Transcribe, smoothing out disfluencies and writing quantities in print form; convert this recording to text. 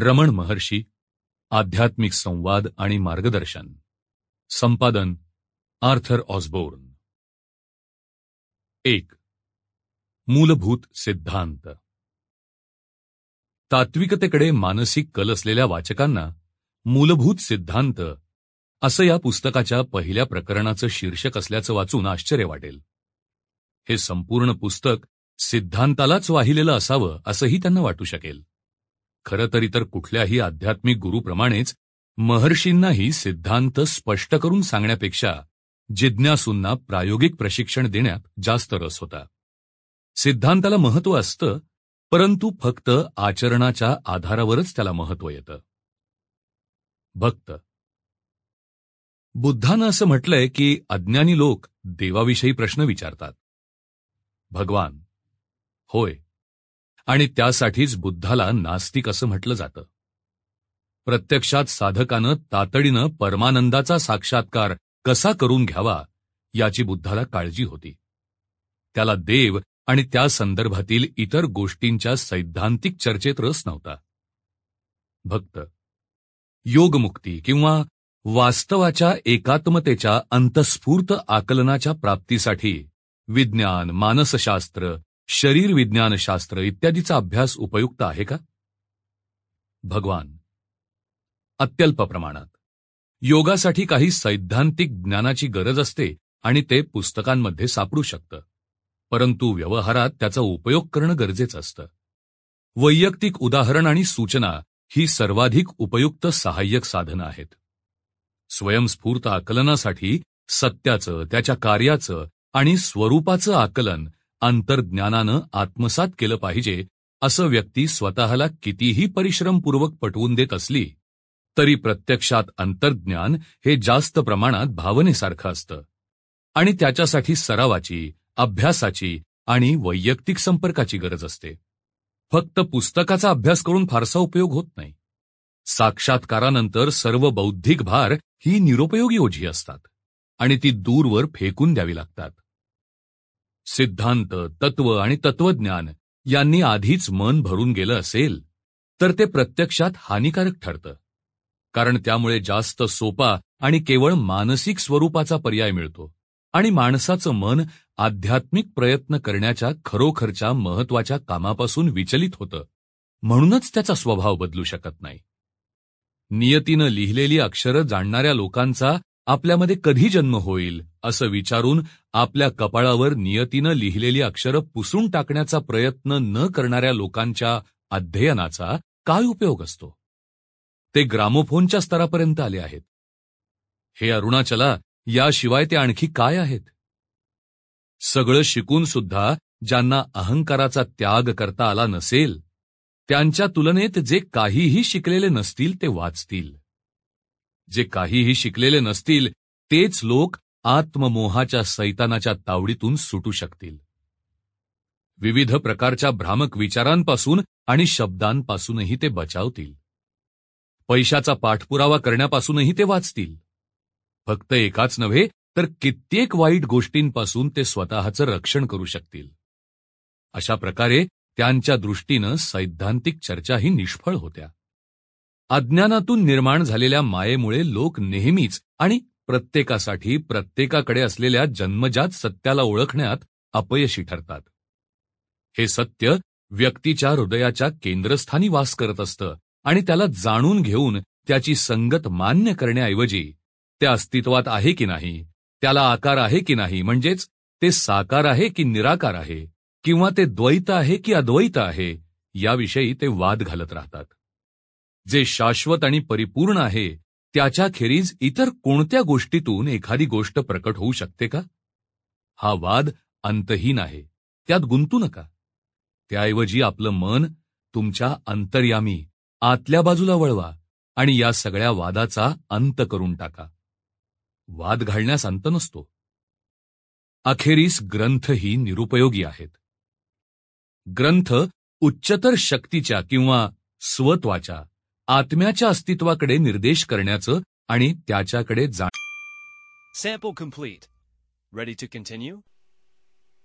रमण महर्षी, आध्यात्मिक संवाद आणि मार्गदर्शन. संपादन आर्थर ऑसबोर्न. 1. मूलभूत सिद्धांत. तात्विकतेकडे मानसिक कल असलेल्या वाचकांना मूलभूत सिद्धांत असं या पुस्तकाच्या पहिल्या प्रकरणाचं शीर्षक असल्याचं वाचून आश्चर्य वाटेल. हे संपूर्ण पुस्तक सिद्धांतालाच वाहिलेलं असावं असंही त्यांना वाटू शकेल. खरं तर इतर कुठल्याही आध्यात्मिक गुरुप्रमाणेच महर्षींनाही सिद्धांत स्पष्ट करून सांगण्यापेक्षा जिज्ञासूंना प्रायोगिक प्रशिक्षण देण्यात जास्त रस होता. सिद्धांताला महत्त्व असतं, परंतु फक्त आचरणाच्या आधारावरच त्याला महत्त्व येतं. भक्त. बुद्धानं असं म्हटलंय की अज्ञानी लोक देवाविषयी प्रश्न विचारतात. भगवान. होय, आणि त्यासाठीच बुद्धाला नास्तिक असं म्हटलं जातं. प्रत्यक्षात साधकानं तातडीनं परमानंदाचा साक्षात्कार कसा करून घ्यावा याची बुद्धाला काळजी होती. त्याला देव आणि त्या संदर्भातील इतर गोष्टींच्या सैद्धांतिक चर्चेत रस नव्हता. भक्त. योगमुक्ती किंवा वास्तवाच्या एकात्मतेच्या अंतस्फूर्त आकलनाच्या प्राप्तीसाठी विज्ञान, मानसशास्त्र, शरीर विज्ञानशास्त्र इत्यादीचा अभ्यास उपयुक्त आहे का? भगवान. अत्यल्प प्रमाणात. योगासाठी काही सैद्धांतिक ज्ञानाची गरज असते आणि ते पुस्तकांमध्ये सापडू शकतं, परंतु व्यवहारात त्याचा उपयोग करणं गरजेचं असतं. वैयक्तिक उदाहरण आणि सूचना ही सर्वाधिक उपयुक्त सहाय्यक साधनं आहेत. स्वयंस्फूर्त आकलनासाठी सत्याचं, त्याच्या कार्याचं आणि स्वरूपाचं आकलन अंतर्ज्ञानानं आत्मसात केलं पाहिजे असं व्यक्ती स्वतःला कितीही परिश्रमपूर्वक पटवून देत असली तरी प्रत्यक्षात अंतर्ज्ञान हे जास्त प्रमाणात भावनेसारखं असतं आणि त्याच्यासाठी सरावाची, अभ्यासाची आणि वैयक्तिक संपर्काची गरज असते. फक्त पुस्तकाचा अभ्यास करून फारसा उपयोग होत नाही. साक्षात्कारानंतर सर्व बौद्धिक भार ही निरुपयोगी ओझी असतात आणि ती दूरवर फेकून द्यावी लागतात. सिद्धांत, तत्व आणि तत्वज्ञान यांनी आधीच मन भरून गेलं असेल तर ते प्रत्यक्षात हानिकारक ठरतं, कारण त्यामुळे जास्त सोपा आणि केवळ मानसिक स्वरूपाचा पर्याय मिळतो आणि माणसाचं मन आध्यात्मिक प्रयत्न करण्याच्या खरोखरच्या महत्वाच्या कामापासून विचलित होतं. म्हणूनच त्याचा स्वभाव बदलू शकत नाही. नियतीनं लिहिलेली अक्षरं जाणणाऱ्या लोकांचा आपल्यामध्ये कधी जन्म होईल असं विचारून आपल्या कपाळावर नियतीनं लिहिलेली अक्षरं पुसून टाकण्याचा प्रयत्न न करणाऱ्या लोकांच्या अध्ययनाचा काय उपयोग असतो? ते ग्रामोफोनच्या स्तरापर्यंत आले आहेत. हे अरुणाचला, याशिवाय ते आणखी काय आहेत? सगळं शिकून सुद्धा ज्यांना अहंकाराचा त्याग करता आला नसेल त्यांच्या तुलनेत जे काहीही शिकलेले नसतील ते वाचतील. जे काहीही शिकलेले नसतील तेच लोक आत्ममोहाच्या सैतानाच्या तावडीतून सुटू शकतील. विविध प्रकारच्या भ्रामक विचारांपासून आणि शब्दांपासूनही ते बचावतील. पैशाचा पाठपुरावा करण्यापासूनही ते वाचतील. फक्त एकाच नव्हे तर कित्येक वाईट गोष्टींपासून ते स्वतःचं रक्षण करू शकतील. अशा प्रकारे त्यांच्या दृष्टीनं सैद्धांतिक चर्चाही निष्फळ होत्या. अज्ञानातून निर्माण झालेल्या मायेमुळे लोक नेहमीच आणि प्रत्येकासाठी प्रत्येकाकडे असलेल्या जन्मजात सत्याला ओळखण्यात अपयशी ठरतात. हे सत्य व्यक्तीच्या हृदयाच्या केंद्रस्थानी वास करत असतं आणि त्याला जाणून घेऊन त्याची संगत मान्य करण्याऐवजी ते अस्तित्वात आहे की नाही, त्याला आकार आहे की नाही, म्हणजेच ते साकार आहे की निराकार आहे, किंवा ते द्वैत आहे की अद्वैत आहे, याविषयी ते वाद घालत राहतात. जे शाश्वत आणि परिपूर्ण आहे त्याच्याखेरीज इतर कोणत्या गोष्टीतून एखादी गोष्ट प्रकट होऊ शकते का? हा वाद अंतहीन आहे, त्यात गुंतू नका. त्याऐवजी आपलं मन तुमच्या अंतर्यामी आतल्या बाजूला वळवा आणि या सगळ्या वादाचा अंत करून टाका. वाद घालण्यास अंत नसतो. अखेरीस ग्रंथही निरुपयोगी आहेत. ग्रंथ उच्चतर शक्तीच्या किंवा स्वत्वाच्या, आत्म्याच्या अस्तित्वाकडे निर्देश करण्याचं आणि त्याच्याकडे Sample complete. Ready to continue?